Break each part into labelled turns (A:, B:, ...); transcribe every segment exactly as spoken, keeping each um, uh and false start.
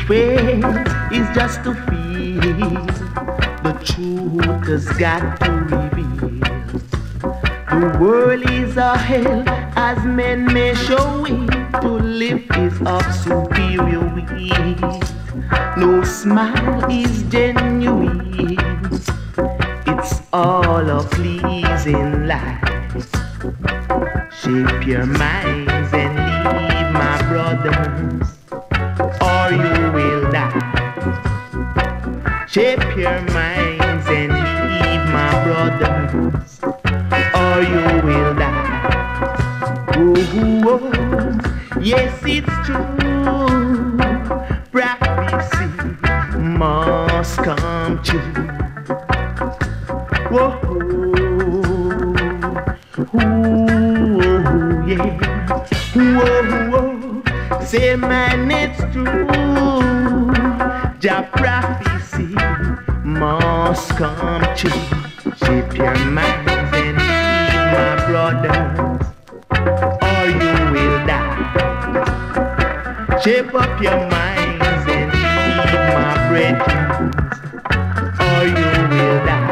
A: Faith is just to feel. The truth has got to reveal. The world is a hell as men may show it. To live is of superior wit. No smile is genuine. It's all a pleasing life. Shape your minds and leave, my brothers, or you will die. Shape your minds and leave, my brothers, or you will die. Oh, oh, oh. Yes, it's true. Prophecy must come true. Whoa, oh, yeah. Whoa, whoa. Say, man, it's true. Jah prophecy must come true. Shape your minds and leave, my brothers, or you will die. Shape up your minds and leave, my brethren, or you will die.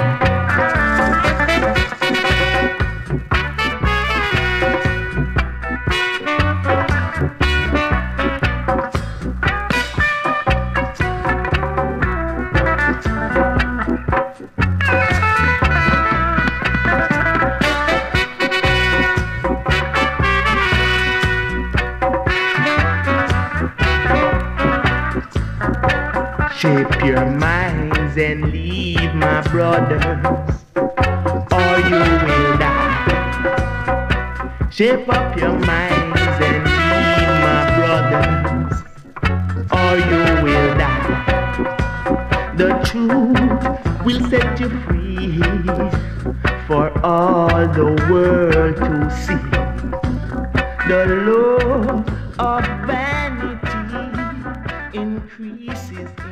A: Shape your minds and leave, my brothers, or you will die. Shape up your minds and leave, my brothers, or you will die. The truth will set you free for all the world to see. The love of vanity increases.